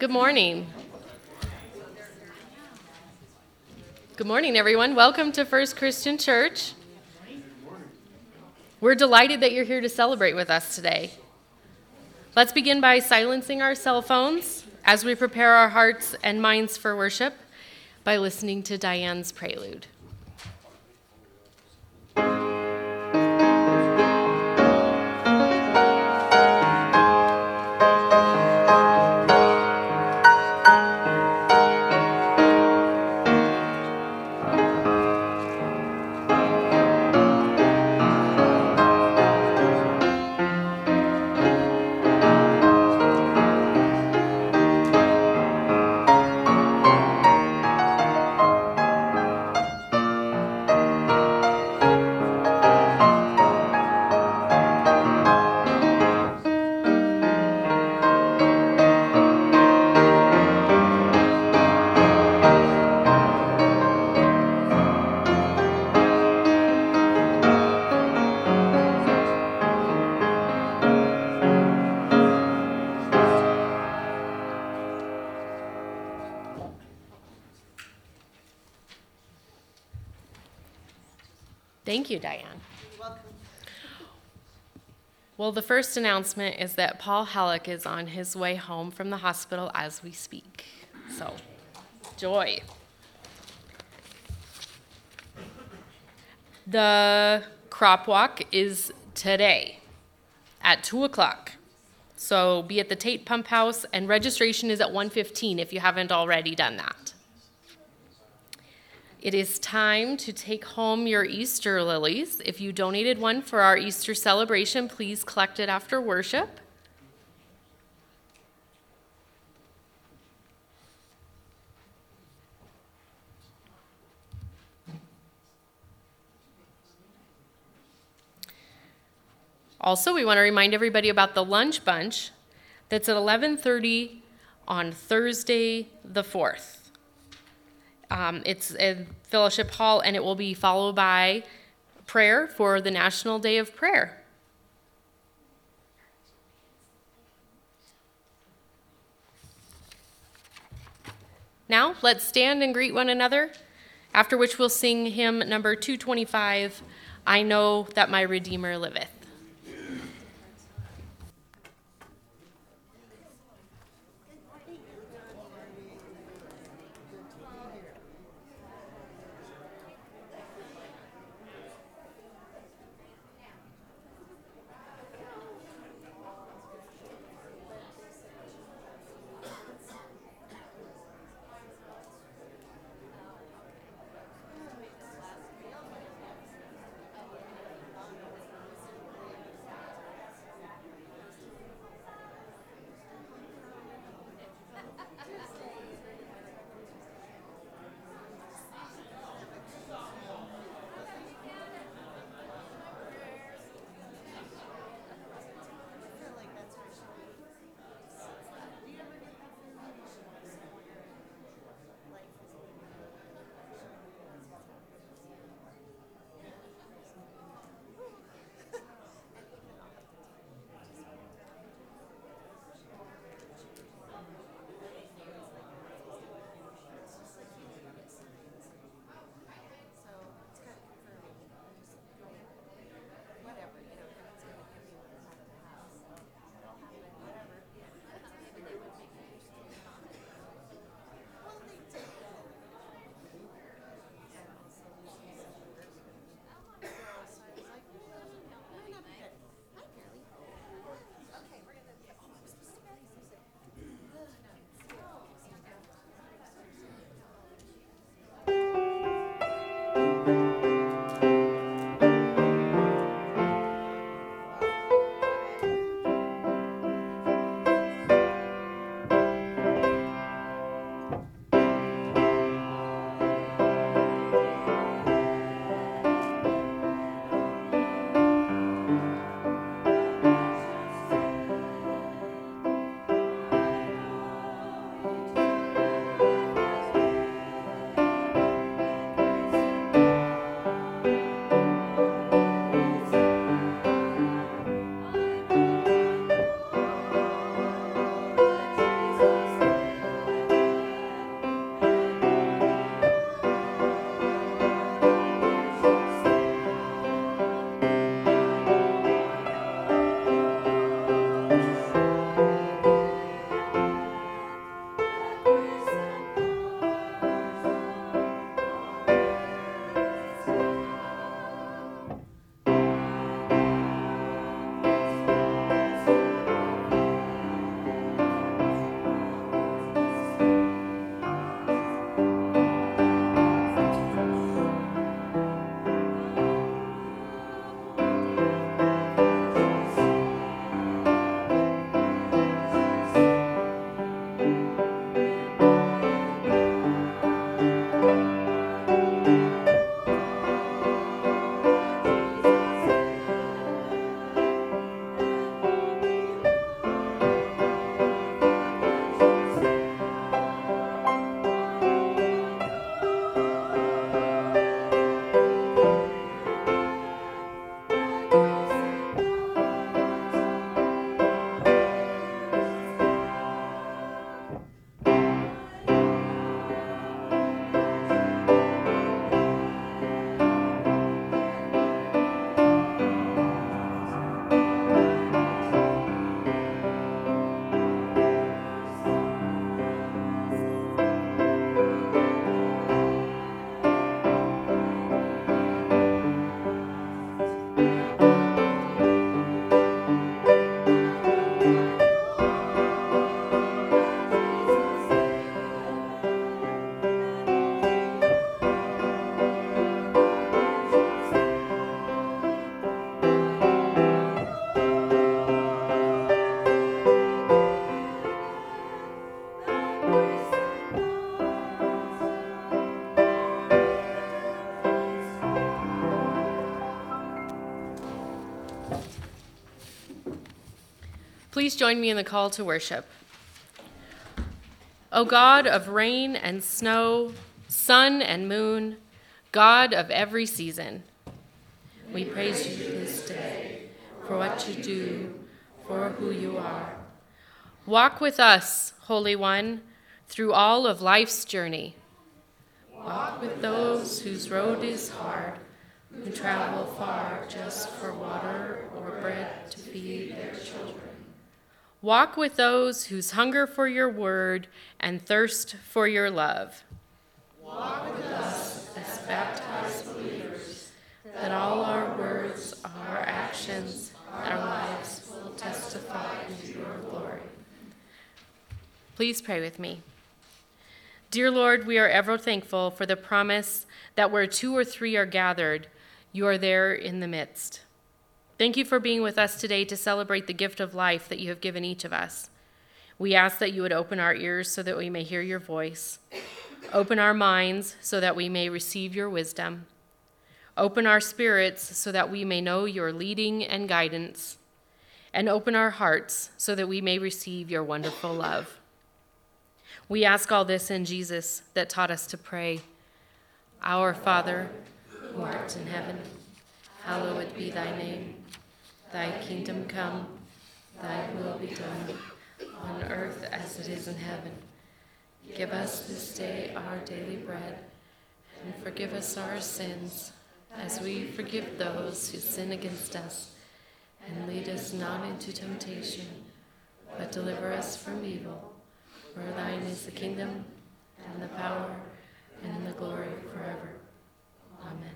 Good morning. Good morning, everyone. Welcome to First Christian Church. We're delighted that you're here to celebrate with us today. Let's begin by silencing our cell phones as we prepare our hearts and minds for worship by listening to Diane's prelude. Thank you, Diane. You're welcome. Well, the first announcement is that Paul Halleck is on his way home from the hospital as we speak. So, joy. The crop walk is today at 2 o'clock. So be at the Tate Pump House, and registration is at 1:15 if you haven't already done that. It is time to take home your Easter lilies. If you donated one for our Easter celebration, please collect it after worship. Also, we want to remind everybody about the lunch bunch that's at 11:30 on Thursday the 4th. It's in Fellowship Hall, and it will be followed by prayer for the National Day of Prayer. Now, let's stand and greet one another, after which we'll sing hymn number 225, I Know That My Redeemer Liveth. Please join me in the call to worship. O God of rain and snow, sun and moon, God of every season, we praise you this day for what you do, for who you are. Walk with us, Holy One, through all of life's journey. Walk with those whose road is hard, who travel far just for water or bread to feed their children. Walk with those whose hunger for your word and thirst for your love. Walk with us as baptized believers, that all our words, our actions, our lives will testify to your glory. Please pray with me. Dear Lord, we are ever thankful for the promise that where 2 or 3 are gathered, you are there in the midst. Thank you for being with us today to celebrate the gift of life that you have given each of us. We ask that you would open our ears so that we may hear your voice. Open our minds so that we may receive your wisdom. Open our spirits so that we may know your leading and guidance. And open our hearts so that we may receive your wonderful love. We ask all this in Jesus that taught us to pray. Our Father, who art in heaven, hallowed be thy name. Thy kingdom come, thy will be done, on earth as it is in heaven. Give us this day our daily bread, and forgive us our sins, as we forgive those who sin against us. And lead us not into temptation, but deliver us from evil. For thine is the kingdom, and the power, and the glory forever. Amen.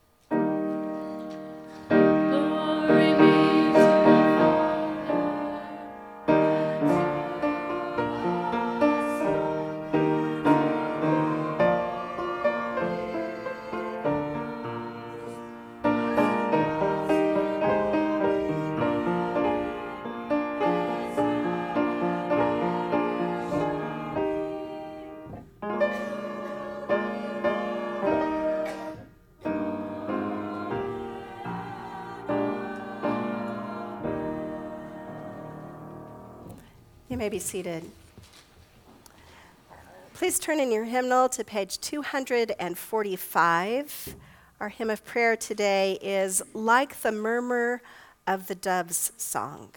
You may be seated. Please turn in your hymnal to page 245. Our hymn of prayer today is Like the Murmur of the Dove's Song.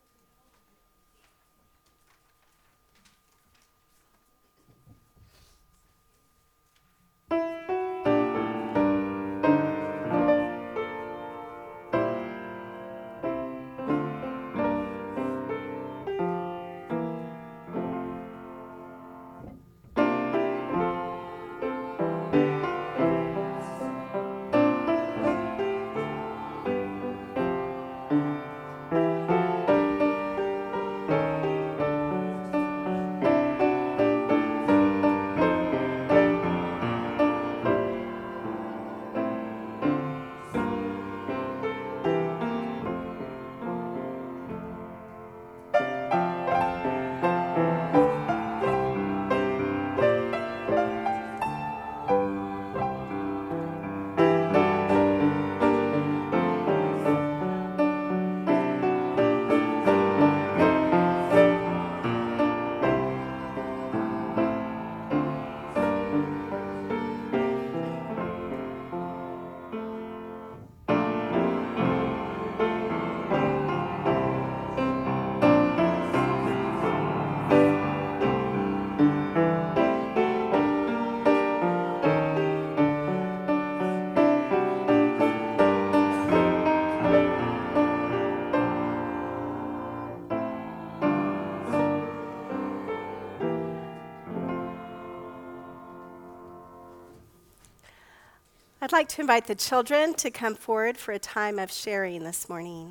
I'd like to invite the children to come forward for a time of sharing this morning.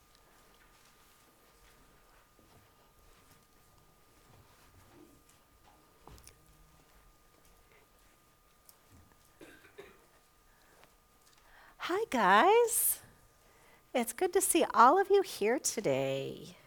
Hi, guys. It's good to see all of you here today.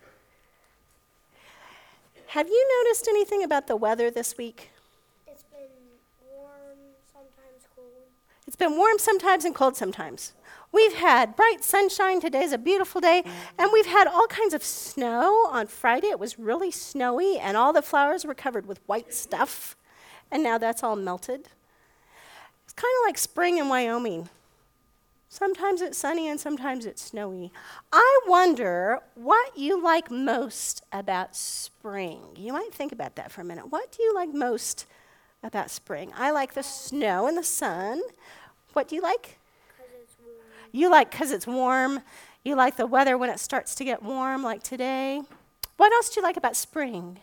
Have you noticed anything about the weather this week? It's been warm, sometimes cold. It's been warm sometimes and cold sometimes. We've had bright sunshine. Today's a beautiful day. And we've had all kinds of snow. On Friday, it was really snowy, and all the flowers were covered with white stuff. And now that's all melted. It's kind of like spring in Wyoming. Sometimes it's sunny and sometimes it's snowy. I wonder what you like most about spring. You might think about that for a minute. What do you like most about spring? I like the snow and the sun. What do you like? Because it's warm. You like because it's warm. You like the weather when it starts to get warm, like today. What else do you like about spring?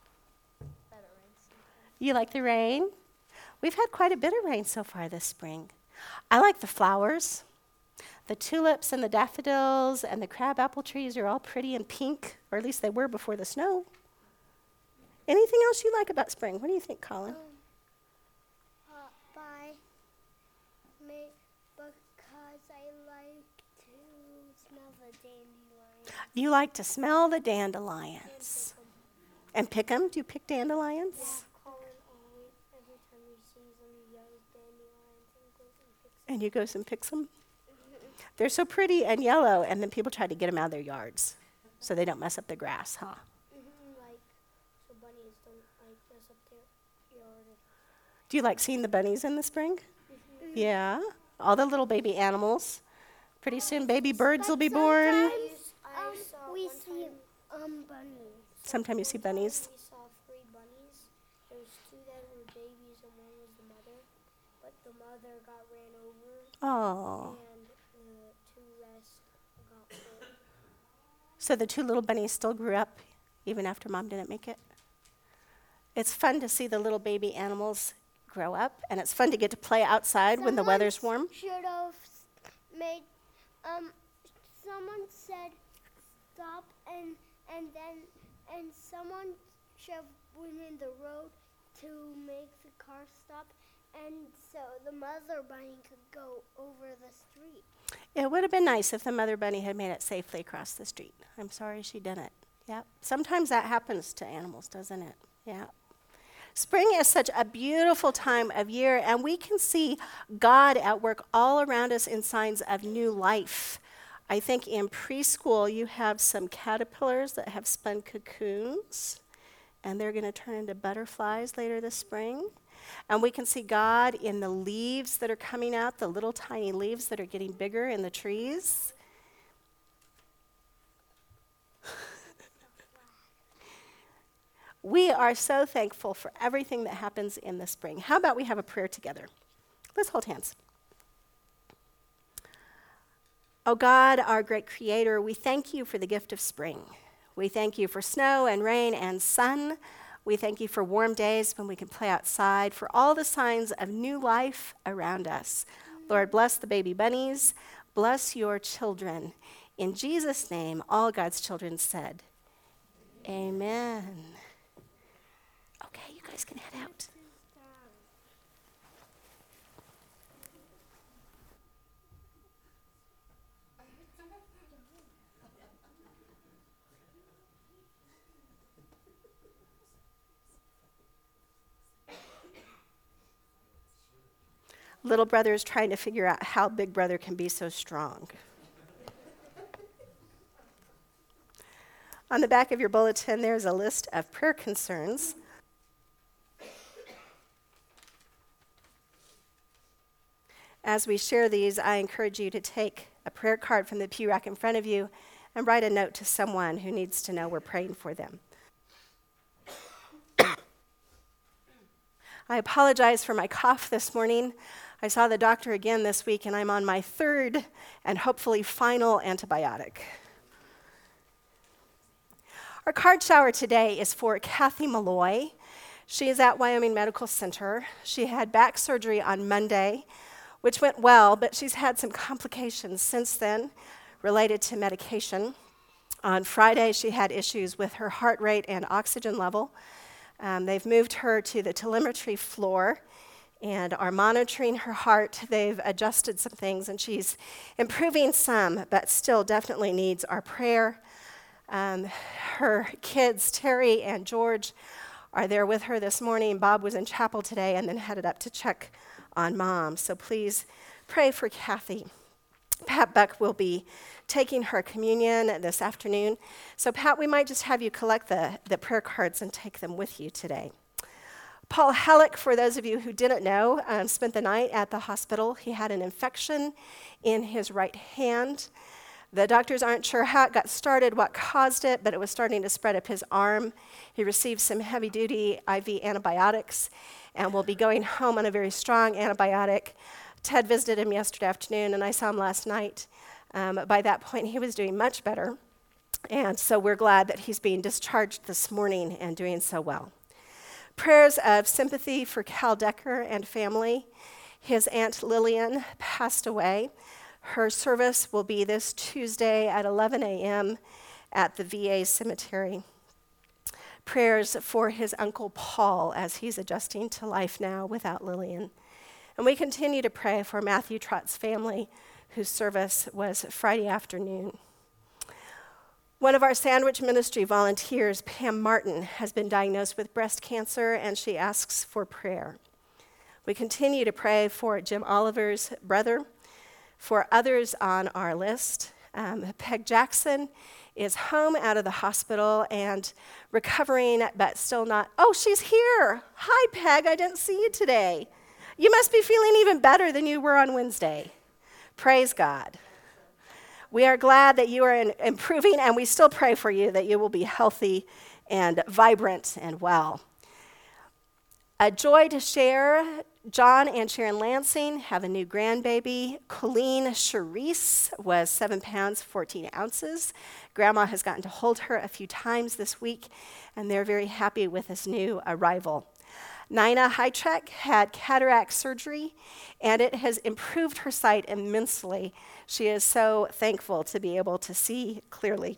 You like the rain? We've had quite a bit of rain so far this spring. I like the flowers. The tulips and the daffodils and the crabapple trees are all pretty and pink, or at least they were before the snow. Anything else you like about spring? What do you think, Colin? Because I like to smell the dandelions. You like to smell the dandelions. And pick them? Do you pick dandelions? Yeah, Colin always, every time he sees them, he yells dandelions and goes and picks them. And you go and picks them? They're so pretty and yellow, and then people try to get them out of their yards so they don't mess up the grass, huh? Like, so bunnies don't like mess up their yard. Do you like seeing the bunnies in the spring? Yeah, all the little baby animals. Pretty soon baby birds will be born. I saw we one see time, bunnies. Sometime you see bunnies. we saw 3 bunnies. There's 2 that were babies and 1 was the mother. But the mother got ran over Oh, and the 2 rest got hurt. so the 2 little bunnies still grew up even after Mom didn't make it? It's fun to see the little baby animals grow up, and it's fun to get to play outside when the weather's warm. Should have made. Someone said stop, and someone should have went in the road to make the car stop, and so the mother bunny could go over the street. It would have been nice if the mother bunny had made it safely across the street. I'm sorry she didn't. Yeah. Sometimes that happens to animals, doesn't it? Yeah. Spring is such a beautiful time of year, and we can see God at work all around us in signs of new life. I think in preschool you have some caterpillars that have spun cocoons, and they're going to turn into butterflies later this spring. And we can see God in the leaves that are coming out, the little tiny leaves that are getting bigger in the trees. We are so thankful for everything that happens in the spring. How about we have a prayer together? Let's hold hands. Oh God, our great Creator, we thank you for the gift of spring. We thank you for snow and rain and sun. We thank you for warm days when we can play outside, for all the signs of new life around us. Lord, bless the baby bunnies. Bless your children. In Jesus' name, all God's children said, amen. Okay, you guys can head out. Little brother is trying to figure out how big brother can be so strong. On the back of your bulletin, there's a list of prayer concerns. As we share these, I encourage you to take a prayer card from the pew rack in front of you and write a note to someone who needs to know we're praying for them. I apologize for my cough this morning. I saw the doctor again this week, and I'm on my 3rd and hopefully final antibiotic. Our card shower today is for Kathy Malloy. She is at Wyoming Medical Center. She had back surgery on Monday, which went well, but she's had some complications since then related to medication. On Friday, she had issues with her heart rate and oxygen level. They've moved her to the telemetry floor and are monitoring her heart. They've adjusted some things, and she's improving some, but still definitely needs our prayer. Her kids, Terry and George, are there with her this morning. Bob was in chapel today and then headed up to check on Mom. So please pray for Kathy. Pat Buck will be taking her communion this afternoon. So, Pat, we might just have you collect the prayer cards and take them with you today. Paul Halleck, for those of you who didn't know, spent the night at the hospital. He had an infection in his right hand. The doctors aren't sure how it got started, what caused it, but it was starting to spread up his arm. He received some heavy-duty IV antibiotics and will be going home on a very strong antibiotic. Ted visited him yesterday afternoon, and I saw him last night. By that point, he was doing much better, and so we're glad that he's being discharged this morning and doing so well. Prayers of sympathy for Cal Decker and family. His Aunt Lillian passed away. Her service will be this Tuesday at 11 a.m. at the VA cemetery. Prayers for his Uncle Paul as he's adjusting to life now without Lillian. And we continue to pray for Matthew Trott's family, whose service was Friday afternoon. One of our Sandwich Ministry volunteers, Pam Martin, has been diagnosed with breast cancer, and she asks for prayer. We continue to pray for Jim Oliver's brother, for others on our list. Peg Jackson is home out of the hospital and recovering, but still not. Oh, she's here. Hi, Peg. I didn't see you today. You must be feeling even better than you were on Wednesday. Praise God. We are glad that you are improving, and we still pray for you that you will be healthy and vibrant and well. A joy to share. John and Sharon Lansing have a new grandbaby. Colleen Charisse was 7 pounds, 14 ounces. Grandma has gotten to hold her a few times this week, and they're very happy with this new arrival. Nina Hytrek had cataract surgery, and it has improved her sight immensely. She is so thankful to be able to see clearly.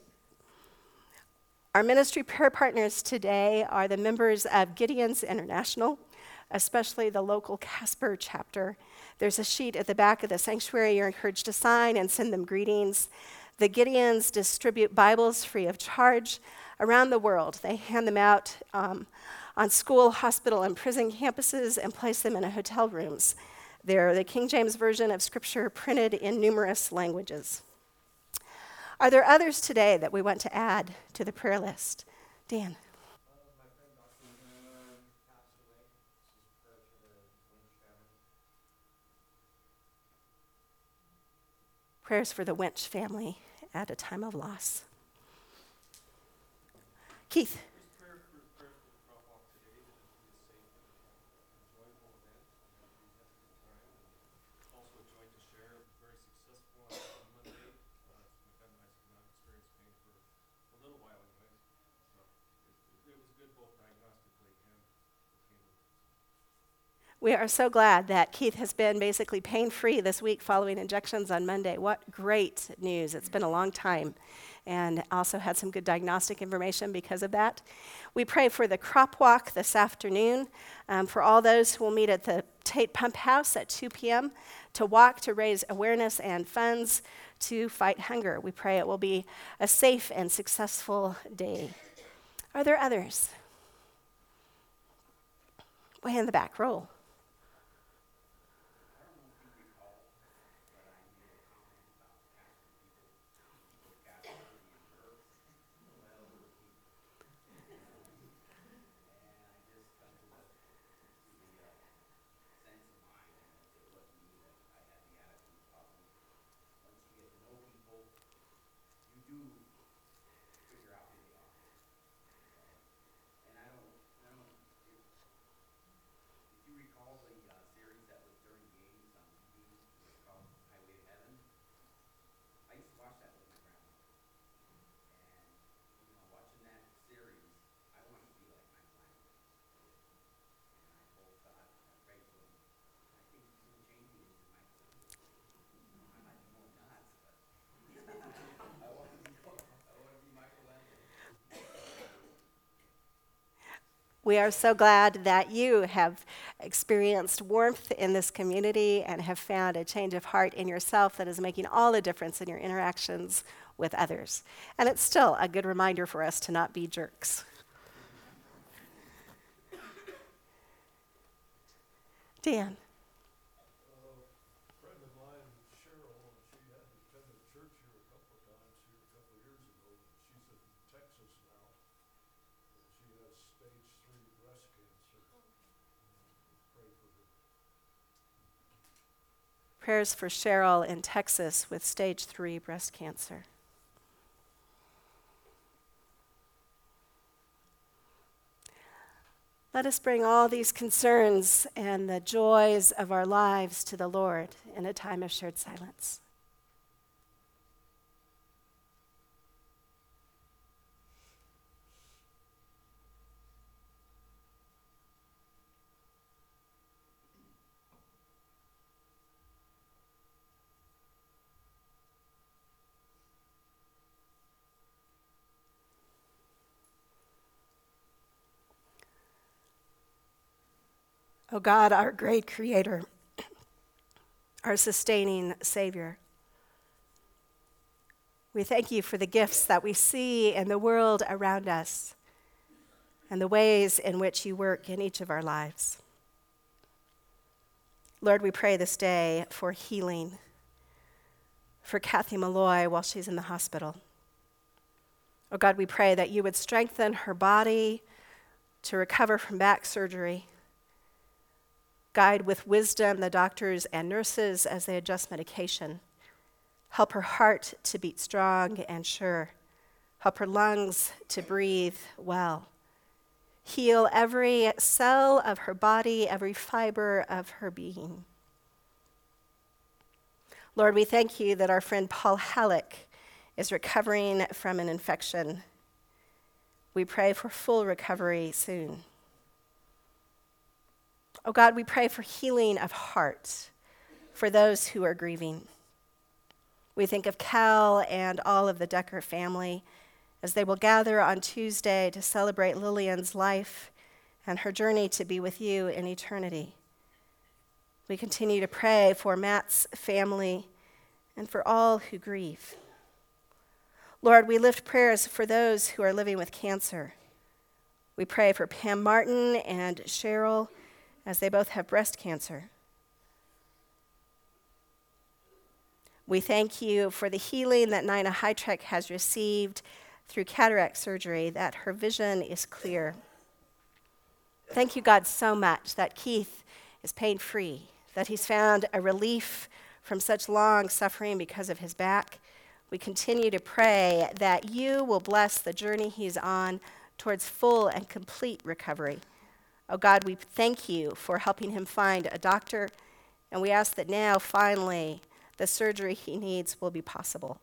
Our ministry prayer partners today are the members of Gideon's International, especially the local Casper chapter. There's a sheet at the back of the sanctuary you're encouraged to sign and send them greetings. The Gideons distribute Bibles free of charge around the world. They hand them out on school, hospital, and prison campuses and place them in hotel rooms. They're the King James Version of Scripture printed in numerous languages. Are there others today that we want to add to the prayer list? Dan. My friend Dr. passed away. Prayer for the Winch family. Prayers for the Winch family at a time of loss. Keith. Prayer for the crop walk today, that it be a safe and enjoyable event, and that we have a good time. And also a joy to share. Very successful on Monday. My friend and I have not experienced pain for a little while anyway. So it was good both diagnostically and pain. We are so glad that Keith has been basically pain-free this week following injections on Monday. What great news. It's been a long time. And also had some good diagnostic information because of that. We pray for the crop walk this afternoon, for all those who will meet at the Tate Pump House at 2 p.m. to walk to raise awareness and funds to fight hunger. We pray it will be a safe and successful day. Are there others? Way in the back, roll. We are so glad that you have experienced warmth in this community and have found a change of heart in yourself that is making all the difference in your interactions with others. And it's still a good reminder for us to not be jerks. Dan. A friend of mine, Cheryl, she had to Prayers for Cheryl in Texas with stage 3 breast cancer. Let us bring all these concerns and the joys of our lives to the Lord in a time of shared silence. O God, our great Creator, our sustaining Savior, we thank you for the gifts that we see in the world around us and the ways in which you work in each of our lives. Lord, we pray this day for healing for Kathy Malloy while she's in the hospital. Oh God, we pray that you would strengthen her body to recover from back surgery. Guide with wisdom the doctors and nurses as they adjust medication. Help her heart to beat strong and sure. Help her lungs to breathe well. Heal every cell of her body, every fiber of her being. Lord, we thank you that our friend Paul Halleck is recovering from an infection. We pray for full recovery soon. Oh God, we pray for healing of heart for those who are grieving. We think of Cal and all of the Decker family as they will gather on Tuesday to celebrate Lillian's life and her journey to be with you in eternity. We continue to pray for Matt's family and for all who grieve. Lord, we lift prayers for those who are living with cancer. We pray for Pam Martin and Cheryl as they both have breast cancer. We thank you for the healing that Nina Hytrek has received through cataract surgery, that her vision is clear. Thank you, God, so much that Keith is pain-free, that he's found a relief from such long suffering because of his back. We continue to pray that you will bless the journey he's on towards full and complete recovery. Oh God, we thank you for helping him find a doctor, and we ask that now, finally, the surgery he needs will be possible.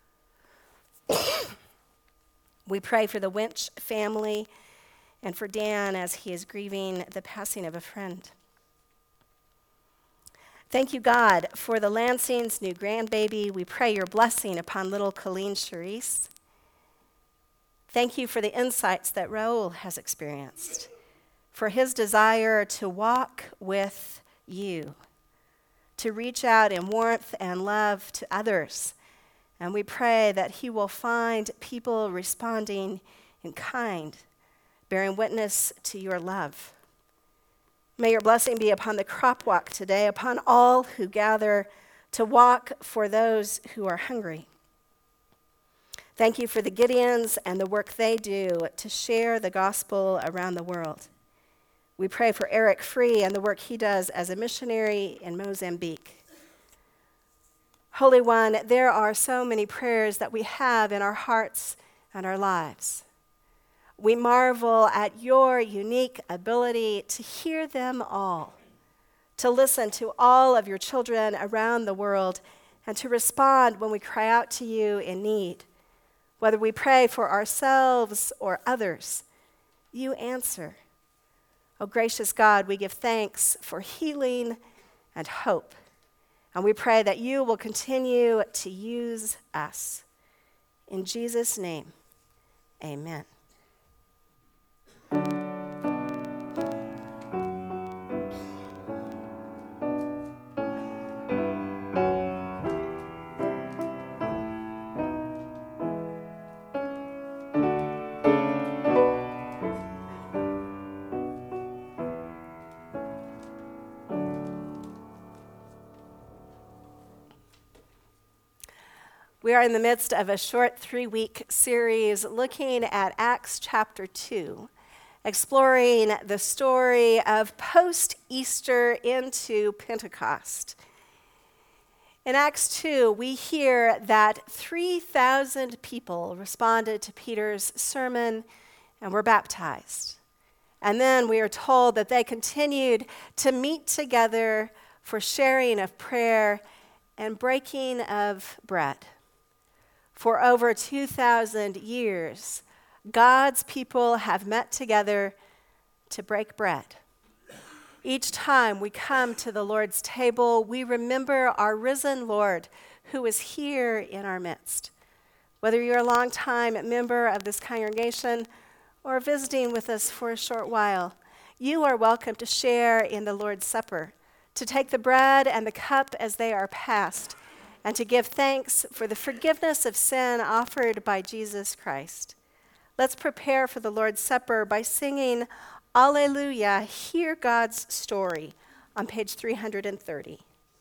We pray for the Winch family and for Dan as he is grieving the passing of a friend. Thank you, God, for the Lansing's new grandbaby. We pray your blessing upon little Colleen Charisse. Thank you for the insights that Raul has experienced, for his desire to walk with you, to reach out in warmth and love to others. And we pray that he will find people responding in kind, bearing witness to your love. May your blessing be upon the crop walk today, upon all who gather to walk for those who are hungry. Thank you for the Gideons and the work they do to share the gospel around the world. We pray for Eric Free and the work he does as a missionary in Mozambique. Holy One, there are so many prayers that we have in our hearts and our lives. We marvel at your unique ability to hear them all, to listen to all of your children around the world, and to respond when we cry out to you in need. Whether we pray for ourselves or others, you answer. Oh, gracious God, we give thanks for healing and hope. And we pray that you will continue to use us. In Jesus' name, amen. We are in the midst of a short 3-week series looking at Acts chapter 2, exploring the story of post-Easter into Pentecost. In Acts 2, we hear that 3,000 people responded to Peter's sermon and were baptized. And then we are told that they continued to meet together for sharing of prayer and breaking of bread. For over 2,000 years, God's people have met together to break bread. Each time we come to the Lord's table, we remember our risen Lord who is here in our midst. Whether you're a long-time member of this congregation or visiting with us for a short while, you are welcome to share in the Lord's Supper, to take the bread and the cup as they are passed, and to give thanks for the forgiveness of sin offered by Jesus Christ. Let's prepare for the Lord's Supper by singing Alleluia, Hear God's Story on page 330.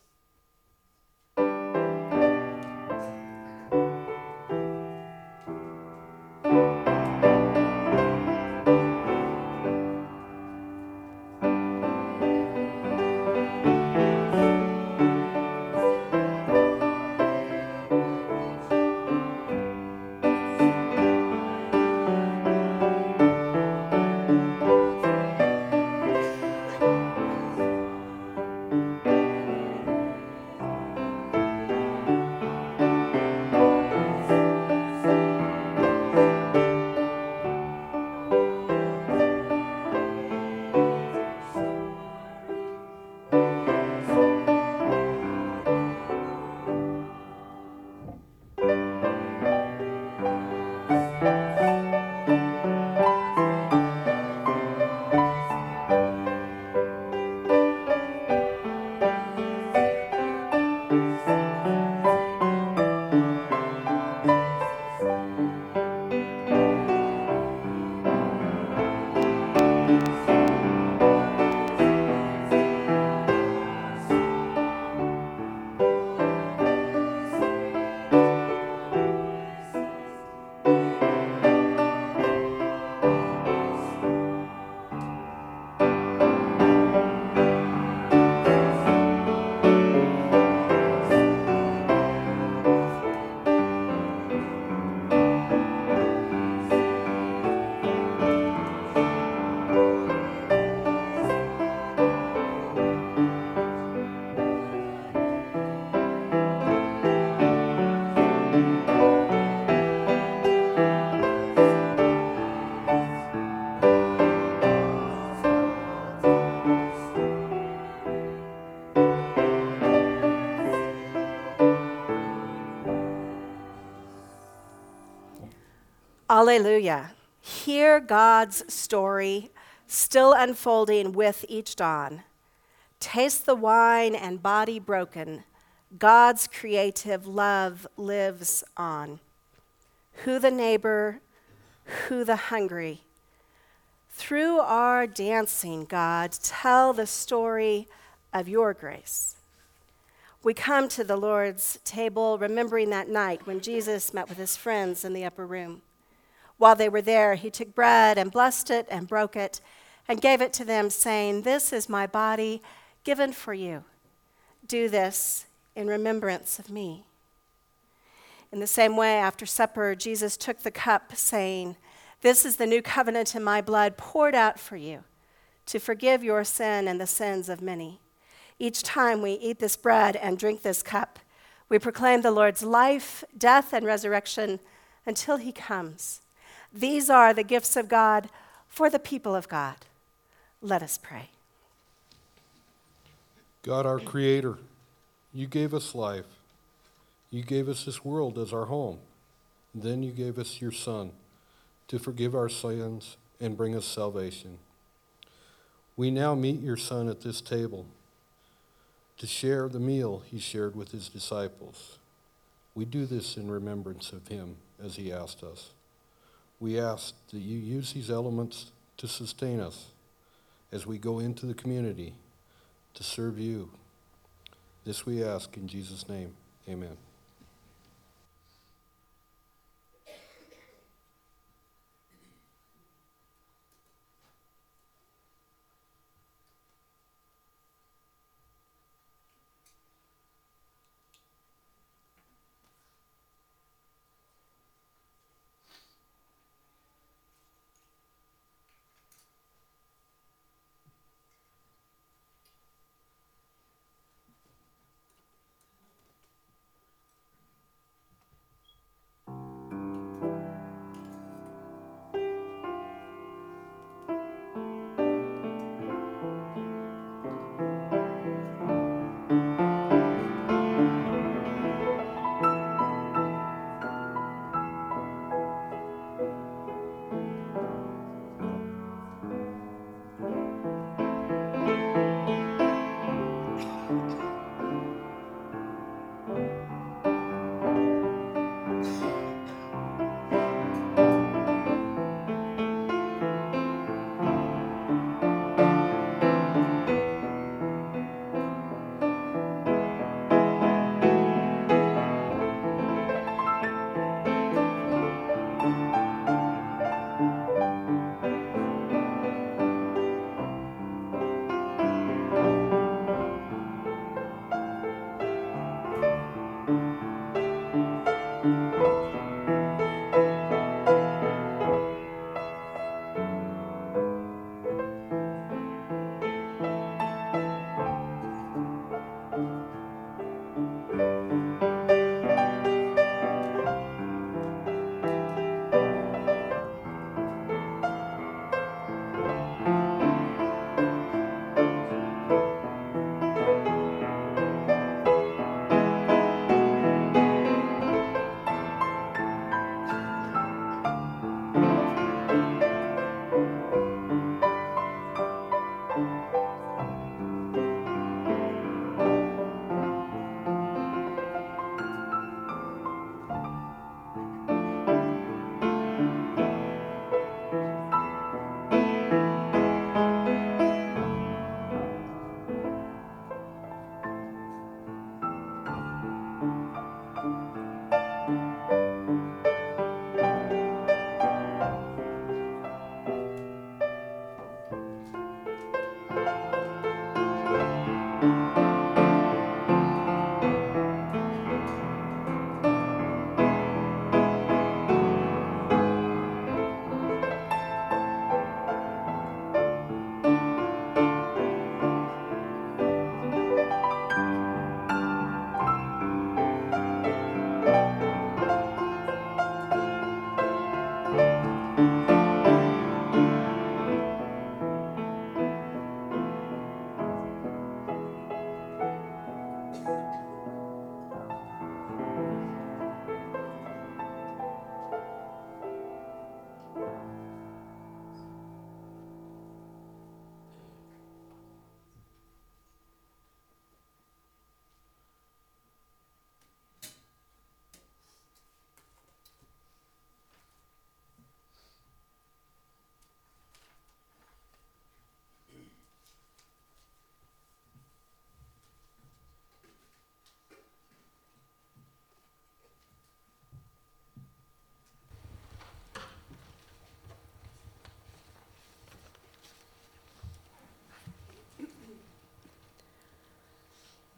Alleluia. Hear God's story, still unfolding with each dawn. Taste the wine and body broken. God's creative love lives on. Who the neighbor, who the hungry. Through our dancing, God, tell the story of your grace. We come to the Lord's table remembering that night when Jesus met with his friends in the upper room. While they were there, he took bread and blessed it and broke it and gave it to them, saying, "This is my body given for you. Do this in remembrance of me." In the same way, after supper, Jesus took the cup, saying, "This is the new covenant in my blood poured out for you to forgive your sin and the sins of many. Each time we eat this bread and drink this cup, we proclaim the Lord's life, death, and resurrection until he comes. These are the gifts of God for the people of God." Let us pray. God, our Creator, you gave us life. You gave us this world as our home. Then you gave us your Son to forgive our sins and bring us salvation. We now meet your Son at this table to share the meal he shared with his disciples. We do this in remembrance of him as he asked us. We ask that you use these elements to sustain us as we go into the community to serve you. This we ask in Jesus' name. Amen.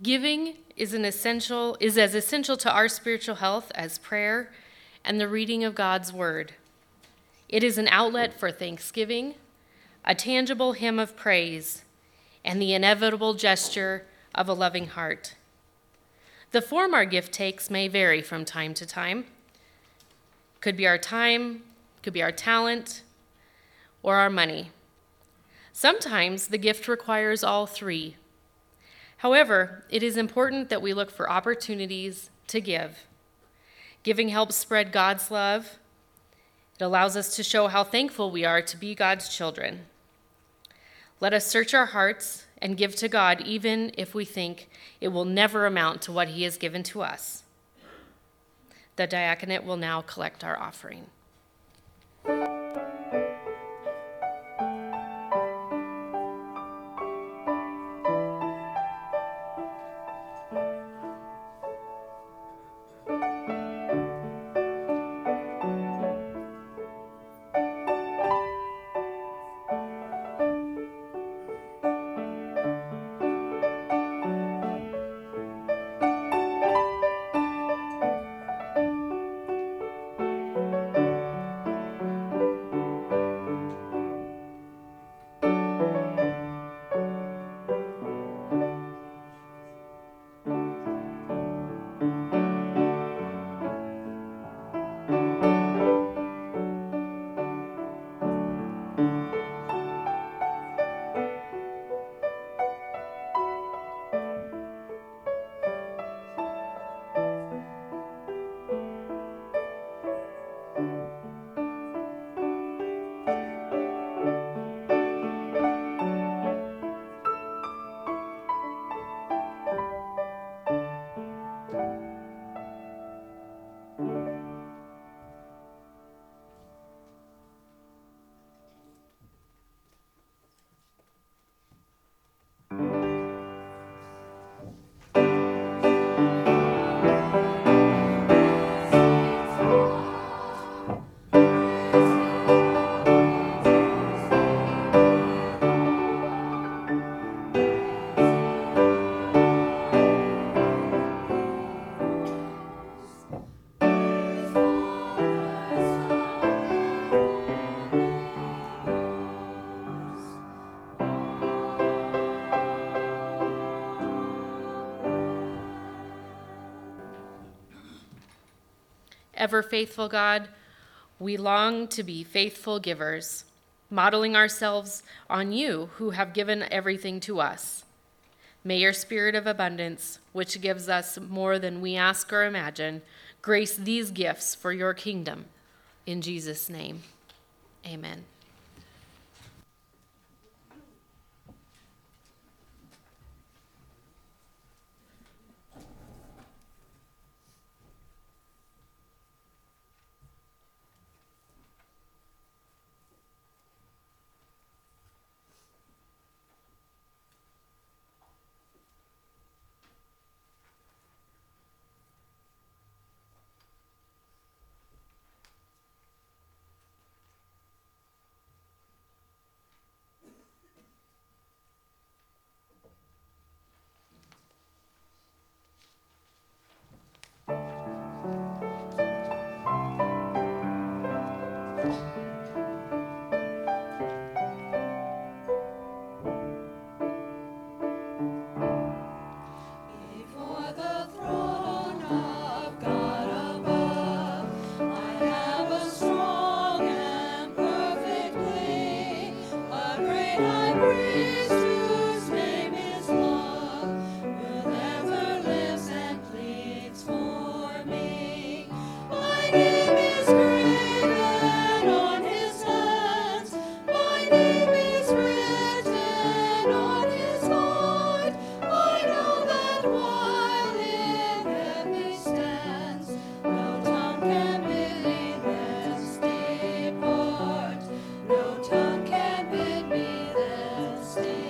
Giving is as essential to our spiritual health as prayer and the reading of God's word. It is an outlet for thanksgiving, a tangible hymn of praise, and the inevitable gesture of a loving heart. The form our gift takes may vary from time to time. Could be our time, could be our talent, or our money. Sometimes the gift requires all three. However, it is important that we look for opportunities to give. Giving helps spread God's love. It allows us to show how thankful we are to be God's children. Let us search our hearts and give to God even if we think it will never amount to what he has given to us. The diaconate will now collect our offering. Ever faithful God, we long to be faithful givers, modeling ourselves on you who have given everything to us. May your spirit of abundance, which gives us more than we ask or imagine, grace these gifts for your kingdom. In Jesus' name, amen. No tongue can bid me then stay.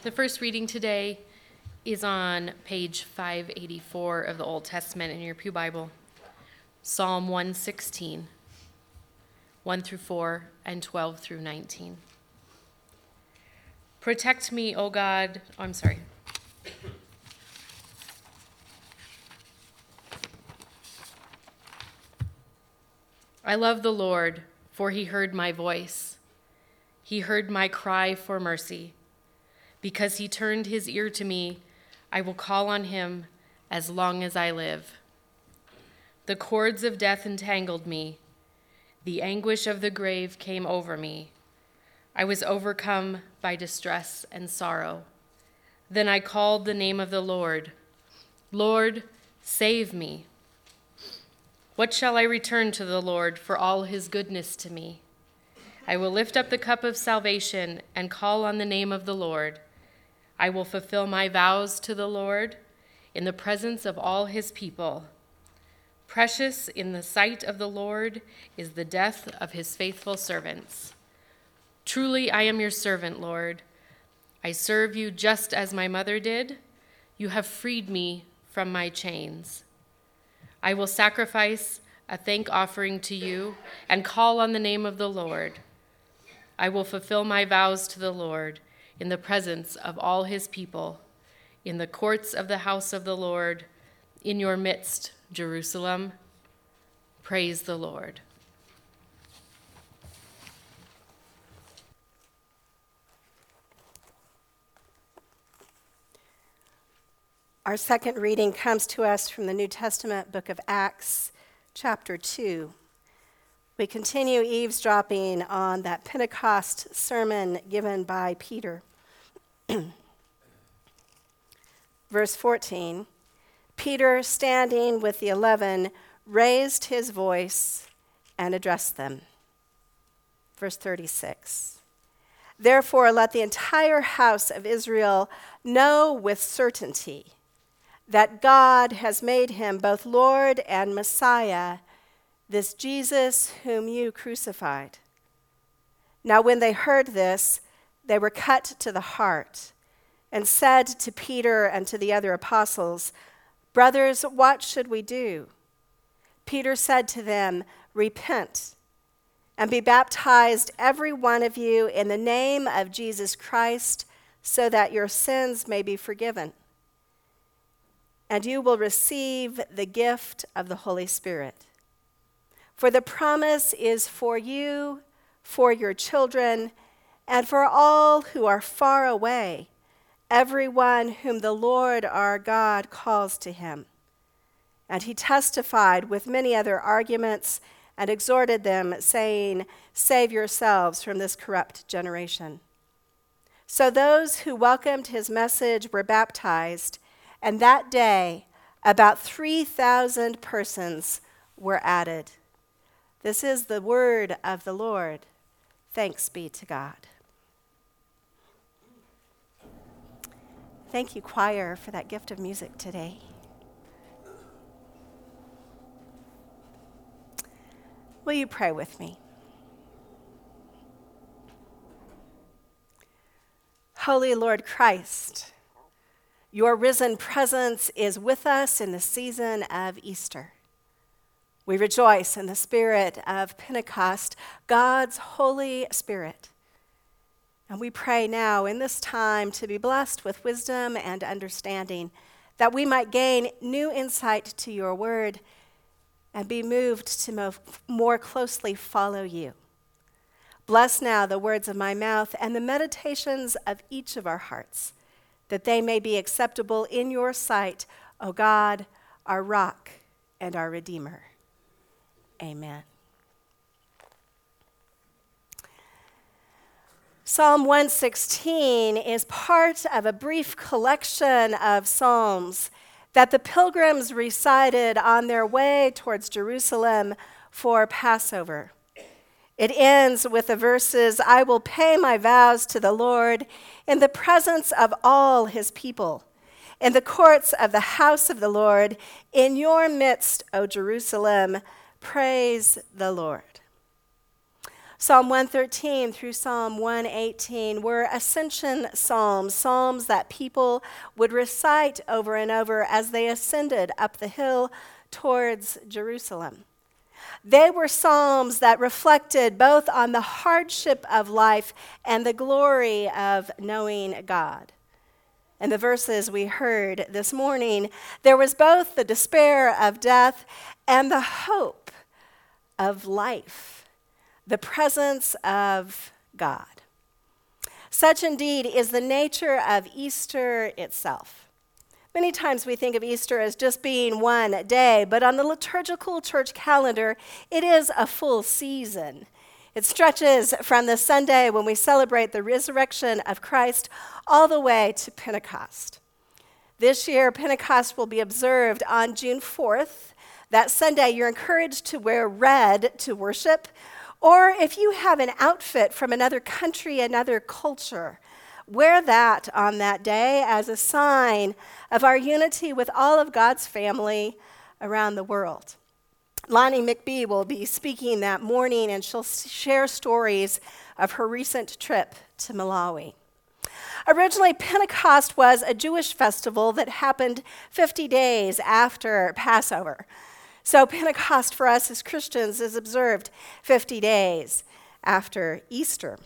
The first reading today is on page 584 of the Old Testament in your Pew Bible. Psalm 116, 1 through 4 and 12 through 19. Protect me, O God. Oh, I'm sorry. I love the Lord, for he heard my voice. He heard my cry for mercy. Because he turned his ear to me, I will call on him as long as I live. The cords of death entangled me. The anguish of the grave came over me. I was overcome by distress and sorrow. Then I called the name of the Lord. Lord, save me. What shall I return to the Lord for all his goodness to me? I will lift up the cup of salvation and call on the name of the Lord. I will fulfill my vows to the Lord in the presence of all his people. Precious in the sight of the Lord is the death of his faithful servants. Truly I am your servant, Lord. I serve you just as my mother did. You have freed me from my chains. I will sacrifice a thank offering to you and call on the name of the Lord. I will fulfill my vows to the Lord in the presence of all his people, in the courts of the house of the Lord, in your midst, Jerusalem. Praise the Lord. Our second reading comes to us from the New Testament book of Acts, chapter 2. We continue eavesdropping on that Pentecost sermon given by Peter. Verse 14, Peter, standing with the 11, raised his voice and addressed them. Verse 36, therefore let the entire house of Israel know with certainty that God has made him both Lord and Messiah, this Jesus whom you crucified. Now when they heard this, they were cut to the heart and said to Peter and to the other apostles, brothers, what should we do? Peter said to them, repent and be baptized, every one of you, in the name of Jesus Christ, so that your sins may be forgiven. And you will receive the gift of the Holy Spirit. For the promise is for you, for your children, and for all who are far away, everyone whom the Lord our God calls to him. And he testified with many other arguments and exhorted them, saying, save yourselves from this corrupt generation. So those who welcomed his message were baptized, and that day, about 3,000 persons were added. This is the word of the Lord. Thanks be to God. Thank you, choir, for that gift of music today. Will you pray with me? Holy Lord Christ, your risen presence is with us in the season of Easter. We rejoice in the spirit of Pentecost, God's Holy Spirit. And we pray now in this time to be blessed with wisdom and understanding, that we might gain new insight to your word and be moved to more closely follow you. Bless now the words of my mouth and the meditations of each of our hearts, that they may be acceptable in your sight, O God, our rock and our Redeemer. Amen. Psalm 116 is part of a brief collection of psalms that the pilgrims recited on their way towards Jerusalem for Passover. It ends with the verses, I will pay my vows to the Lord in the presence of all his people, in the courts of the house of the Lord, in your midst, O Jerusalem, praise the Lord. Psalm 113 through Psalm 118 were ascension psalms, psalms that people would recite over and over as they ascended up the hill towards Jerusalem. They were psalms that reflected both on the hardship of life and the glory of knowing God. In the verses we heard this morning, there was both the despair of death and the hope of life, the presence of God. Such indeed is the nature of Easter itself. Many times we think of Easter as just being one day, but on the liturgical church calendar, it is a full season. It stretches from the Sunday when we celebrate the resurrection of Christ all the way to Pentecost. This year, Pentecost will be observed on June 4th. That Sunday, you're encouraged to wear red to worship, or if you have an outfit from another country, another culture, wear that on that day as a sign of our unity with all of God's family around the world. Lonnie McBee will be speaking that morning, and she'll share stories of her recent trip to Malawi. Originally, Pentecost was a Jewish festival that happened 50 days after Passover. So Pentecost for us as Christians is observed 50 days after Easter.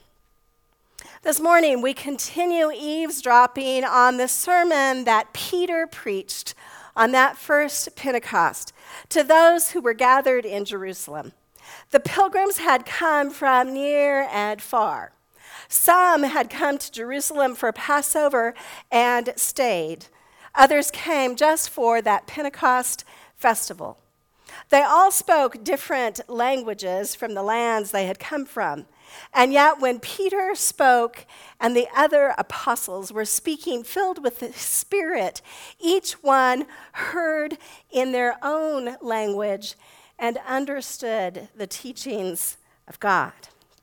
This morning, we continue eavesdropping on the sermon that Peter preached on that first Pentecost to those who were gathered in Jerusalem. The pilgrims had come from near and far. Some had come to Jerusalem for Passover and stayed. Others came just for that Pentecost festival. They all spoke different languages from the lands they had come from. And yet when Peter spoke and the other apostles were speaking filled with the Spirit, each one heard in their own language and understood the teachings of God.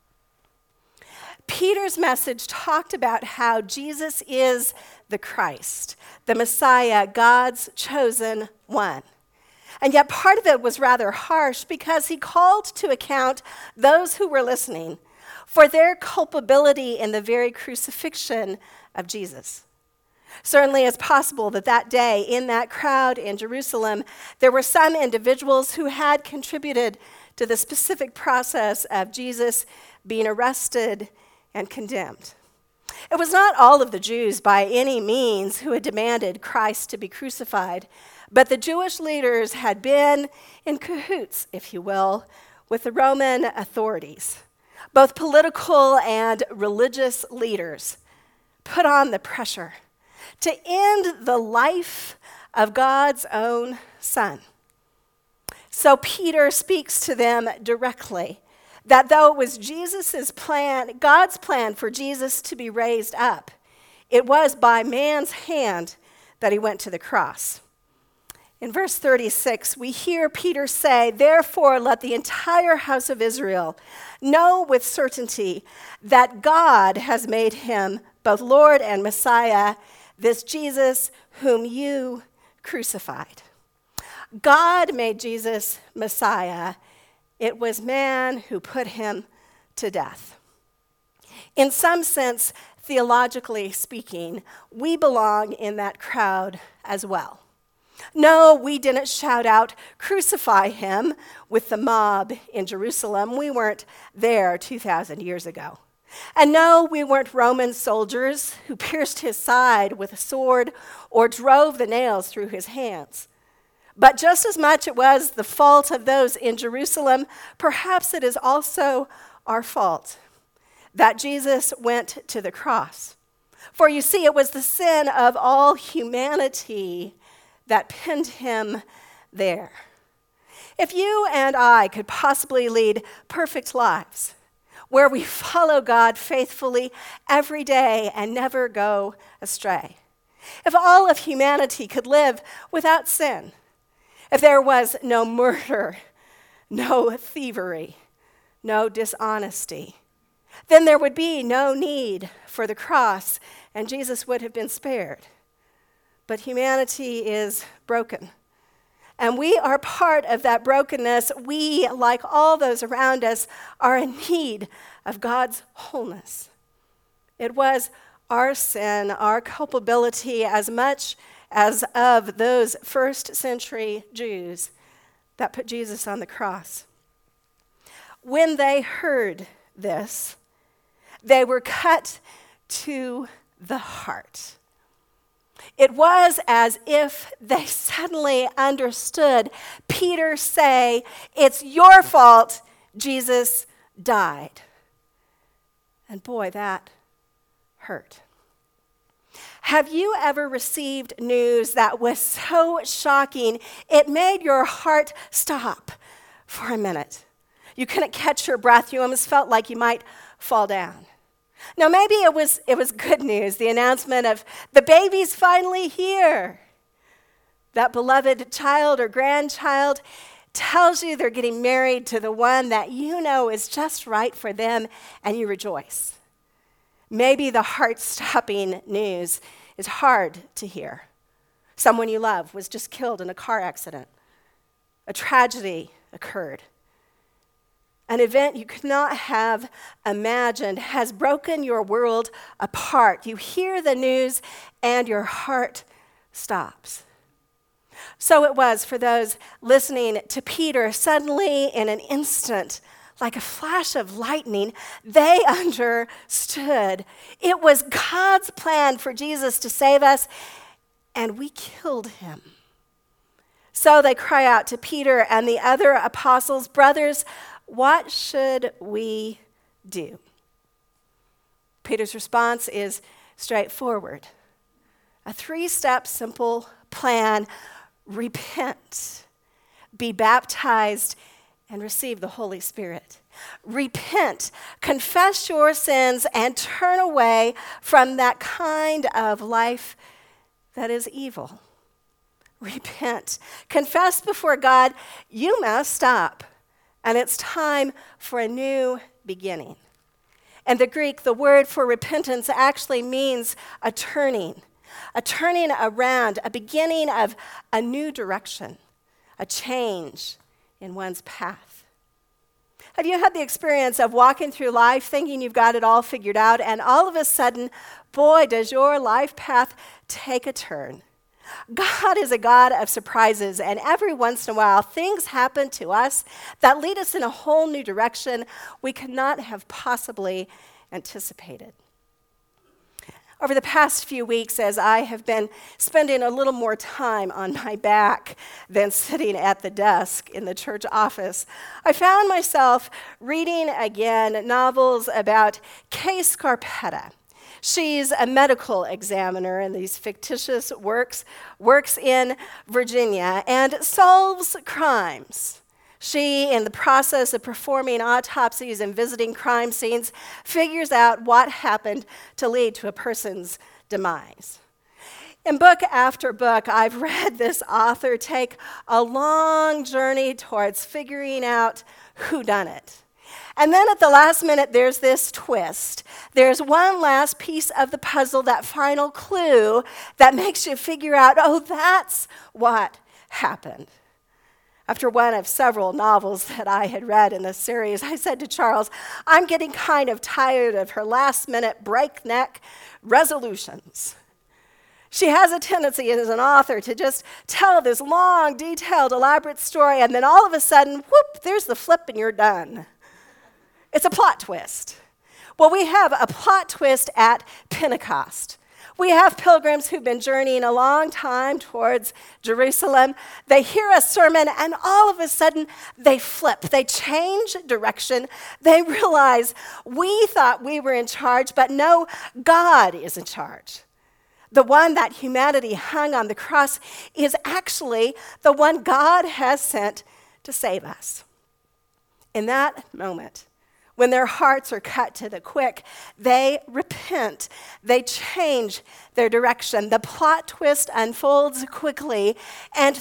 Peter's message talked about how Jesus is the Christ, the Messiah, God's chosen one. And yet part of it was rather harsh because he called to account those who were listening for their culpability in the very crucifixion of Jesus. Certainly it's possible that that day in that crowd in Jerusalem, there were some individuals who had contributed to the specific process of Jesus being arrested and condemned. It was not all of the Jews by any means who had demanded Christ to be crucified, but the Jewish leaders had been in cahoots, if you will, with the Roman authorities. Both political and religious leaders put on the pressure to end the life of God's own Son. So Peter speaks to them directly that though it was Jesus' plan, God's plan for Jesus to be raised up, it was by man's hand that he went to the cross. In verse 36, we hear Peter say, "Therefore let the entire house of Israel know with certainty that God has made him both Lord and Messiah, this Jesus whom you crucified." God made Jesus Messiah. It was man who put him to death. In some sense, theologically speaking, we belong in that crowd as well. No, we didn't shout out, "Crucify him," with the mob in Jerusalem. We weren't there 2,000 years ago. And no, we weren't Roman soldiers who pierced his side with a sword or drove the nails through his hands. But just as much it was the fault of those in Jerusalem, perhaps it is also our fault that Jesus went to the cross. For you see, it was the sin of all humanity that pinned him there. If you and I could possibly lead perfect lives where we follow God faithfully every day and never go astray, if all of humanity could live without sin, if there was no murder, no thievery, no dishonesty, then there would be no need for the cross and Jesus would have been spared. But humanity is broken. And we are part of that brokenness. We, like all those around us, are in need of God's wholeness. It was our sin, our culpability, as much as of those first century Jews that put Jesus on the cross. When they heard this, they were cut to the heart. It was as if they suddenly understood Peter say, "It's your fault Jesus died." And boy, that hurt. Have you ever received news that was so shocking it made your heart stop for a minute? You couldn't catch your breath. You almost felt like you might fall down. Now, maybe it was good news, the announcement of the baby's finally here. That beloved child or grandchild tells you they're getting married to the one that you know is just right for them, and you rejoice. Maybe the heart-stopping news is hard to hear. Someone you love was just killed in a car accident. A tragedy occurred. An event you could not have imagined has broken your world apart. You hear the news and your heart stops. So it was for those listening to Peter. Suddenly, in an instant, like a flash of lightning, they understood. It was God's plan for Jesus to save us, and we killed him. So they cry out to Peter and the other apostles, "Brothers, what should we do?" Peter's response is straightforward. A 3-step simple plan: repent, be baptized, and receive the Holy Spirit. Repent, confess your sins, and turn away from that kind of life that is evil. Repent, confess before God you messed up, and it's time for a new beginning. In the Greek, the word for repentance actually means a turning around, a beginning of a new direction, a change in one's path. Have you had the experience of walking through life thinking you've got it all figured out, and all of a sudden, boy, does your life path take a turn? God is a God of surprises, and every once in a while, things happen to us that lead us in a whole new direction we could not have possibly anticipated. Over the past few weeks, as I have been spending a little more time on my back than sitting at the desk in the church office, I found myself reading again novels about Kay Scarpetta. She's a medical examiner in these fictitious works in Virginia, and solves crimes. She, in the process of performing autopsies and visiting crime scenes, figures out what happened to lead to a person's demise. In book after book, I've read this author take a long journey towards figuring out who done it. And then at the last minute, there's this twist. There's one last piece of the puzzle, that final clue that makes you figure out, oh, that's what happened. After one of several novels that I had read in this series, I said to Charles, I'm getting kind of tired of her last-minute breakneck resolutions. She has a tendency as an author to just tell this long, detailed, elaborate story, and then all of a sudden, whoop, there's the flip and you're done. It's a plot twist. Well, we have a plot twist at Pentecost. We have pilgrims who've been journeying a long time towards Jerusalem. They hear a sermon, and all of a sudden, they flip. They change direction. They realize, we thought we were in charge, but no, God is in charge. The one that humanity hung on the cross is actually the one God has sent to save us. In that moment, when their hearts are cut to the quick, they repent. They change their direction. The plot twist unfolds quickly, and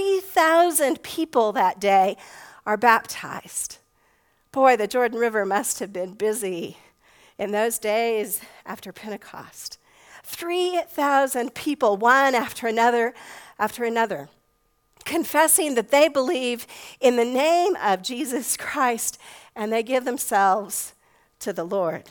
3,000 people that day are baptized. Boy, the Jordan River must have been busy in those days after Pentecost. 3,000 people, one after another, confessing that they believe in the name of Jesus Christ, and they give themselves to the Lord.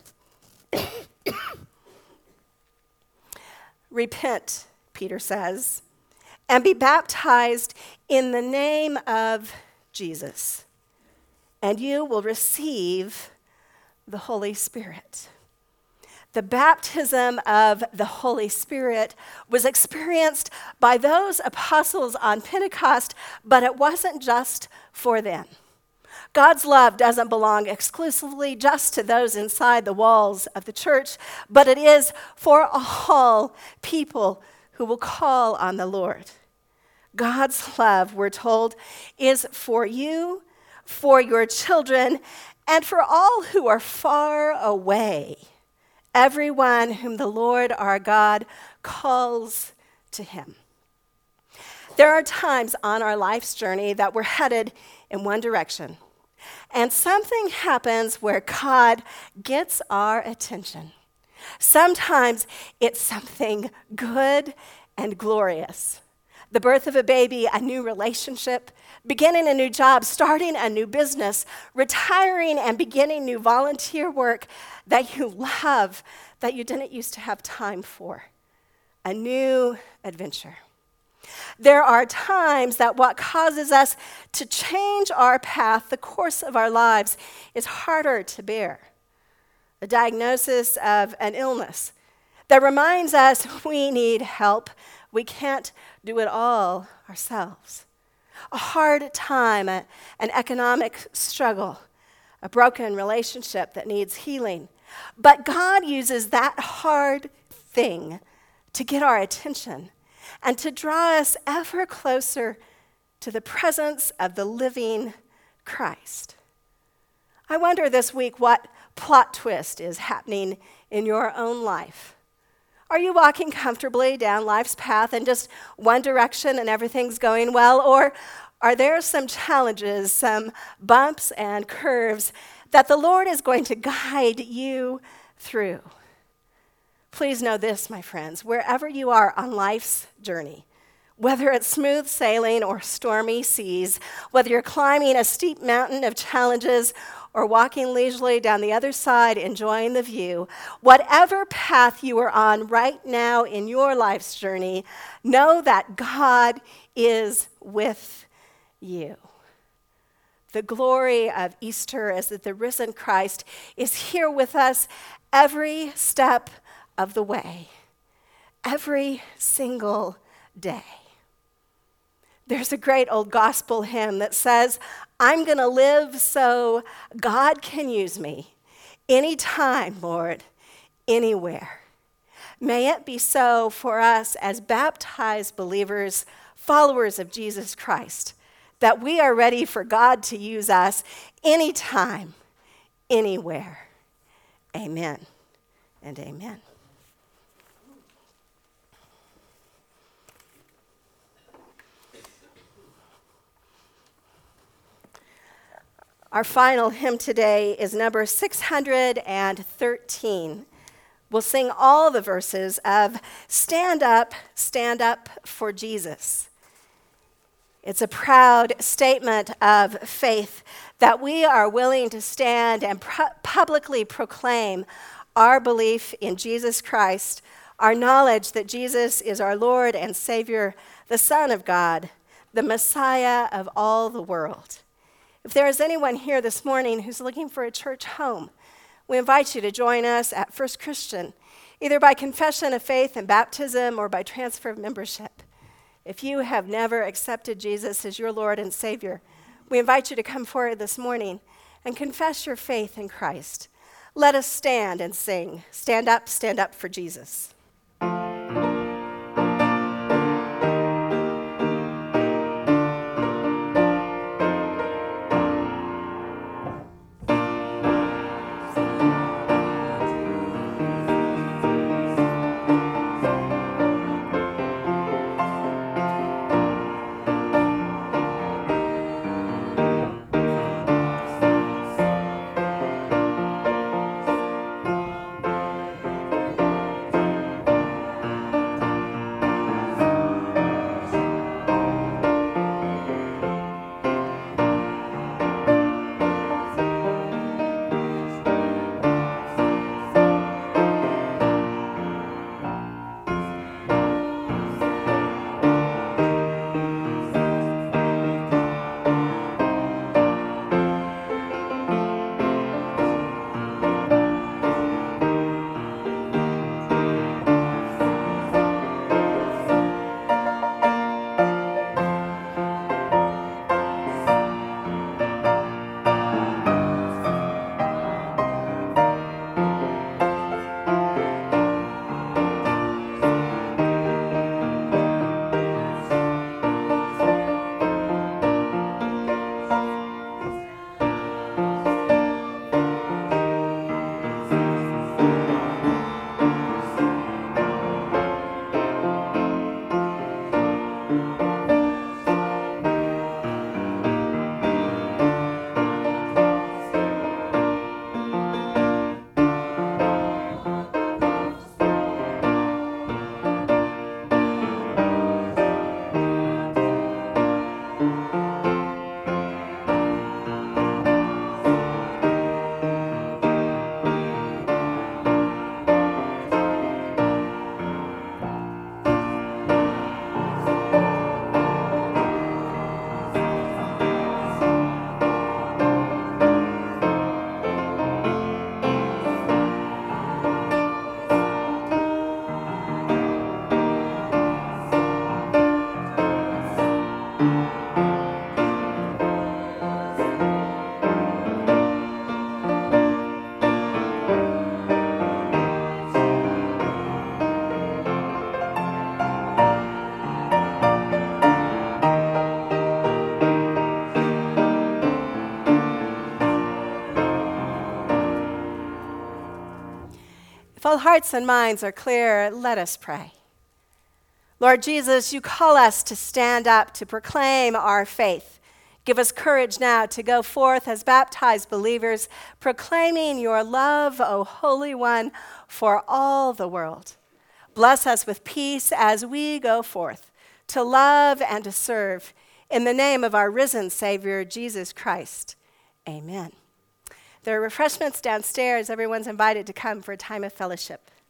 Repent, Peter says, and be baptized in the name of Jesus, and you will receive the Holy Spirit. The baptism of the Holy Spirit was experienced by those apostles on Pentecost, but it wasn't just for them. God's love doesn't belong exclusively just to those inside the walls of the church, but it is for all people who will call on the Lord. God's love, we're told, is for you, for your children, and for all who are far away. Everyone whom the Lord our God calls to him. There are times on our life's journey that we're headed in one direction, and something happens where God gets our attention. Sometimes it's something good and glorious. The birth of a baby, a new relationship, beginning a new job, starting a new business, retiring and beginning new volunteer work that you love, that you didn't used to have time for. A new adventure. There are times that what causes us to change our path, the course of our lives, is harder to bear. A diagnosis of an illness that reminds us we need help. We can't do it all ourselves. A hard time, an economic struggle, a broken relationship that needs healing. But God uses that hard thing to get our attention and to draw us ever closer to the presence of the living Christ. I wonder this week what plot twist is happening in your own life. Are you walking comfortably down life's path in just one direction and everything's going well? Or are there some challenges, some bumps and curves that the Lord is going to guide you through? Please know this, my friends, wherever you are on life's journey, whether it's smooth sailing or stormy seas, whether you're climbing a steep mountain of challenges or walking leisurely down the other side, enjoying the view, whatever path you are on right now in your life's journey, know that God is with you. The glory of Easter is that the risen Christ is here with us every step of the way, every single day. There's a great old gospel hymn that says, I'm going to live so God can use me anytime, Lord, anywhere. May it be so for us as baptized believers, followers of Jesus Christ, that we are ready for God to use us anytime, anywhere. Amen and amen. Our final hymn today is number 613. We'll sing all the verses of Stand Up for Jesus. It's a proud statement of faith that we are willing to stand and publicly proclaim our belief in Jesus Christ, our knowledge that Jesus is our Lord and Savior, the Son of God, the Messiah of all the world. If there is anyone here this morning who's looking for a church home, we invite you to join us at First Christian, either by confession of faith and baptism or by transfer of membership. If you have never accepted Jesus as your Lord and Savior, we invite you to come forward this morning and confess your faith in Christ. Let us stand and sing, Stand up for Jesus. If all hearts and minds are clear, let us pray. Lord Jesus, you call us to stand up, to proclaim our faith. Give us courage now to go forth as baptized believers, proclaiming your love, O Holy One, for all the world. Bless us with peace as we go forth to love and to serve. In the name of our risen Savior, Jesus Christ. Amen. There are refreshments downstairs. Everyone's invited to come for a time of fellowship.